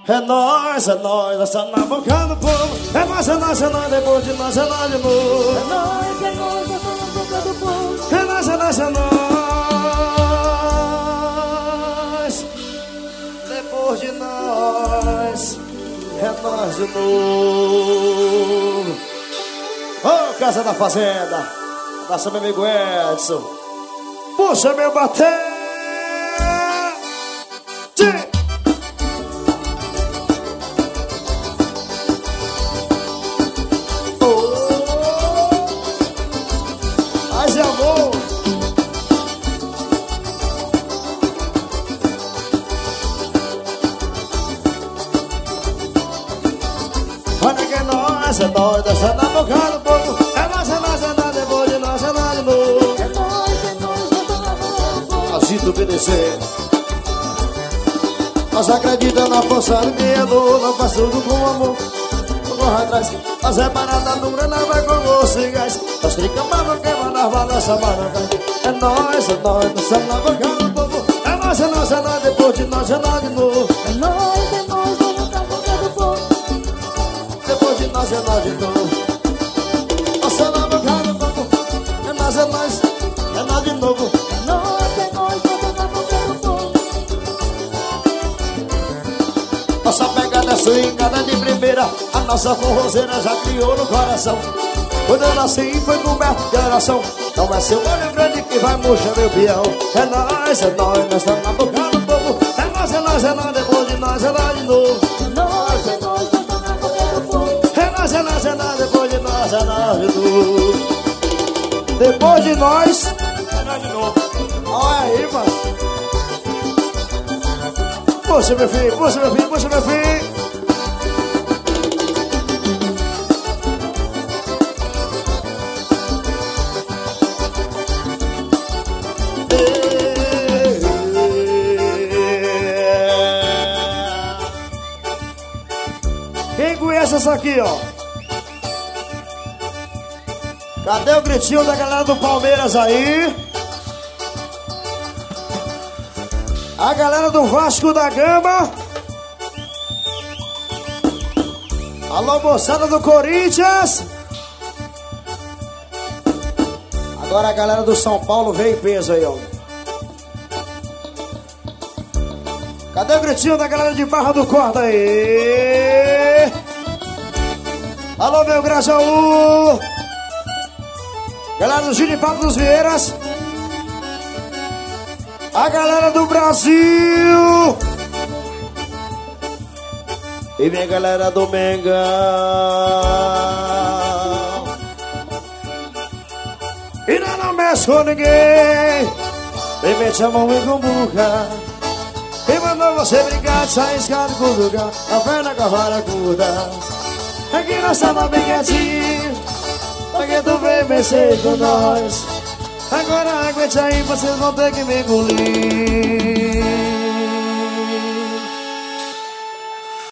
nós, nós tá na boca do povo. É nós, depois de nós, é nós de novo. É nós, nós tá na boca do povo. É nós, é nós. Depois de nós, é nós de novo. Ô, Casa da Fazenda, abraça meu amigo Edson. Puxa meu bater. Paz e amor. Olha que é nós, dançando na boca do povo. É nós, depois de nós, é nós de novo. É nós, dançando na boca do povo. Agito obedecer. Nós acreditamos na força do criador. Nós faz tudo com amor. Não corre atrás. Nós é parada dura, não vai com você, gás. Nós tricamos, queima na balança, barranca. É nós, dançando na boca do povo. É nós, depois de nós, é nós de novo. É nós, dançando na boca do povo. Depois de nós, é nós de novo. Nossa, na boca do povo. É nós de novo. É nós, dançando na boca do povo. Nossa pegada é swingada de primeira. A nossa forrozeira já criou no coração. Quando eu nasci foi coberto de oração. Não é seu olho grande que vai murchar meu peão. É nós, nós estamos na boca do povo. É nós, depois de nós, é nós de novo. É nós, dançando na boca do povo. É nós, depois de nós, é nós de novo. Depois de nós, é nós de novo. Olha aí, mano. Puxa, meu filho, puxa, meu filho, puxa, meu filho. Quem conhece essa aqui, ó? Cadê o gritinho da galera do Palmeiras aí? A galera do Vasco da Gama. Alô, moçada do Corinthians. Agora a galera do São Paulo veio em peso aí, ó. Cadê o gritinho da galera de Barra do Corda aí? Alô, meu Grajaú. Galera do Giripapo dos Vieiras. A galera do Brasil. E vem a galera do Mengão. E não mexe com ninguém. Vem, mete a mão e combuca. Quem mandou você brincar de sair escada com o lugar? A perna com a vara curta. Aqui nós tava bem quietinho. Porque tu veio mexer com nós. Agora aguente aí, vocês vão ter que me engolir.